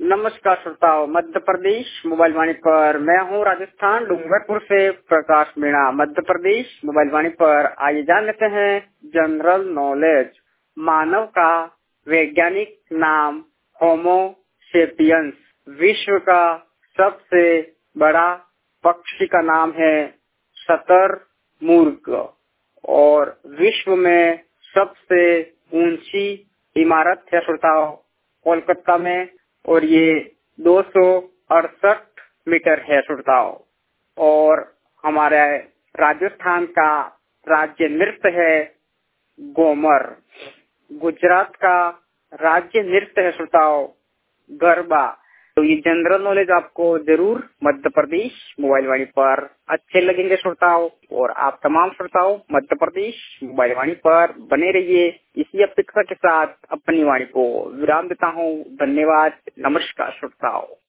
नमस्कार श्रोताओं, मध्य प्रदेश मोबाइल वाणी पर मैं हूं राजस्थान डूंगरपुर से प्रकाश मीणा। मध्य प्रदेश मोबाइल वाणी पर आइए जान लेते हैं जनरल नॉलेज। मानव का वैज्ञानिक नाम होमो सेपियंस। विश्व का सबसे बड़ा पक्षी का नाम है शतुरमुर्ग। और विश्व में सबसे ऊंची इमारत है श्रोताओं कोलकाता में, और ये 268 मीटर है श्रोताओं। और हमारे राजस्थान का राज्य नृत्य है घूमर। गुजरात का राज्य नृत्य है श्रोताओं गरबा। तो ये जनरल नॉलेज आपको जरूर मध्य प्रदेश मोबाइल वाणी पर अच्छे लगेंगे श्रोताओं। और आप तमाम श्रोताओं मध्य प्रदेश मोबाइल वाणी पर बने रहिए। इसी अपेक्षा के साथ अपनी वाणी को विराम देता हूँ। धन्यवाद। नमस्कार श्रोताओं।